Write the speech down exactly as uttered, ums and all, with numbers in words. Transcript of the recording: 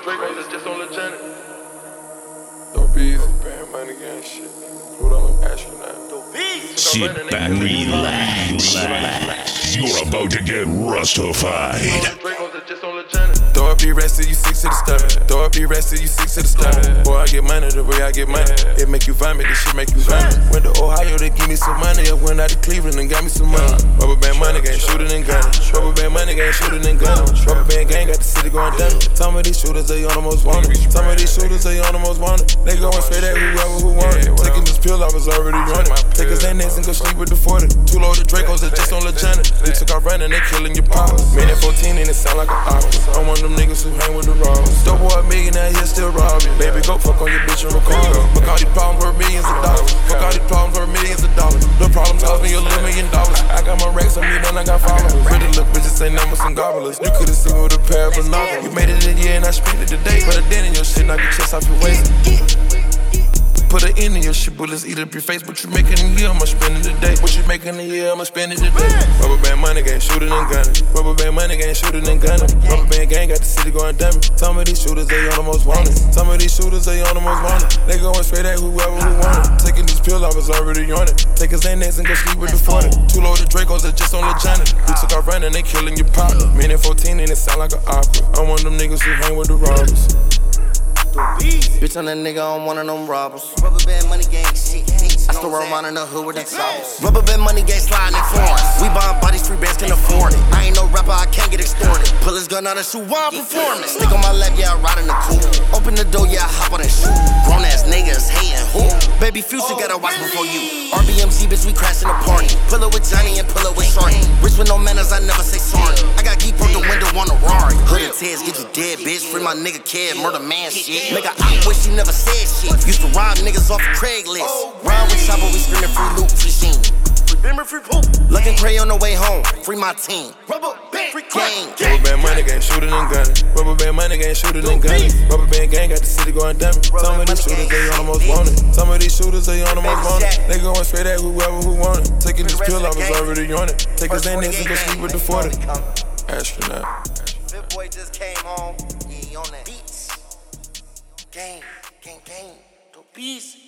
Drake is just on the channel. Don't be easy, bad money gang shit. Put on an astronaut. Sit back, relax, relax. You're about to get rustified. Throw up your rest till you sick to the stomach. Throw up your rest till you sick to the stomach. Boy, I get money the way I get money. It make you vomit, this shit make you vomit. Went to Ohio, they give me some money. I went out to Cleveland and got me some money. Rubber band money gang, shooting and gunning. Rubber band money gang, shooting and gunning. Rubber band gang got the city going dumb. Some of these shooters, they on the most wanted. Some of these shooters, they on the most wanted. They go and spray that whoever who wanted. Taking this pill, I was already on it. Take a Xanax and go sleep with the forty. Two loaded Dracos that just on Legend. We took our running, they killing your pop. Man at fourteen and it sound like an opera. I'm one of them niggas who hang with the robbers. Dope boy a millionaire, he'll still rob you. Baby, go fuck on your bitch and record her. Fuck all these problems worth millions of dollars. Fuck all these problems worth millions of dollars. The problems cost me a little million dollars. I got my racks on me, then I got followers. Pretty little bitches say numbers and gobblers. You could've seen me with a pair of binoculars. You made it in a year and I spent it today. Put a dent in your shit, knock your chest off your waist. Put an end in your shit, bullets eat up your face. What you making a year, I'ma spend it today. What you making a year, I'ma spend it today. Rubber band money gang, shooting and gunning. Rubber band money gang, shooting and gunning. Rubber band gang got the city going dummy. Some of these shooters, they on the most wanted. Some of these shooters, they on the most wanted. They going straight at whoever who wanted. Taking this pill, I was already on it. Take a Xanax and go sleep with the forty. Two loaded Dracos that just on Legend. We took our running, they killing your pop. Man at fourteen and it sound like an opera. I'm one of them niggas who hang with the robbers. Bitch, I'm that nigga, I'm one of them robbers. Rubber band money gang shit. I still around in the hood with them choppers. Rubber band money gang sliding in foreign. We buying bodies, free bands can afford it. I ain't no rapper, I can't get extorted. Pull his gun out and shoot wild performance. Stick on my lap, yeah, I ride in the coupe. Open the door, yeah, I hop on and shoot. Grown ass niggas hating who? Baby Future gotta watch before you. R B M Z, bitch, we crashing the party. Pull up with Johnny and pull up with Shorty. Rich with no manners, I never say sorry. I got geek broke the window on a Rari. Hood and tears, get you dead, bitch. Free my nigga kid, murder man shit. Make a op wish she never said shit. Used to rob niggas off of Craigslist. Ride with chopper, we screaming free loot, free sheen. Remember free poop. Look and pray on the way home. Free my team. Rubber band, free gang. Rubber band money gang, shooting and gunning. Rubber band money gang, shooting and gunning. Rubber band gang got the city going dummy. Some of these shooters, they on the most wanted. Some of these shooters, they on the most wanted. They going straight at whoever who wanted. Taking this pill, I was already on it. Take a Xanax and go sleep with the forty. Astronaut. Big boy just came home. Yeah, he on that beats. Gang, gang, gang. The beats.